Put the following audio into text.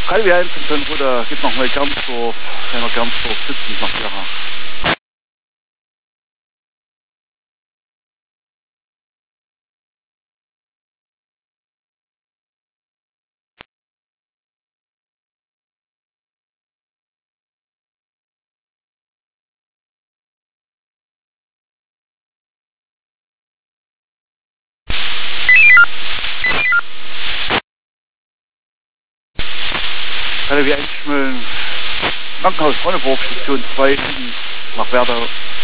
Halbe 1 und dann Ruder geht nochmal Gernsdorf, kleiner Gernsdorf 70 nach Gera. Halbe 1 Schmölln, Krankenhaus Ronneburg, Station 2 nach Werder.